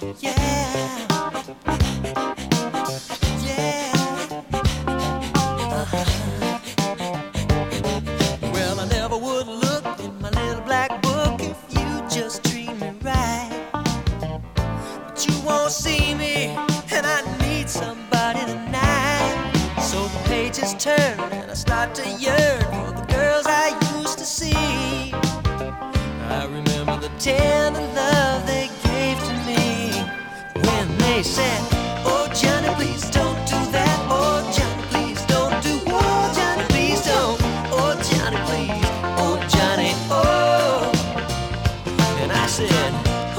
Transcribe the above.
Yeah, yeah. Well, I never would look in my little black book if you just treat me right. But you won't see me, and I need somebody tonight. So the pages turn, and I start to yearn for the girls I used to see. I remember the tender love they gave to me when they said, "Oh, Johnny, please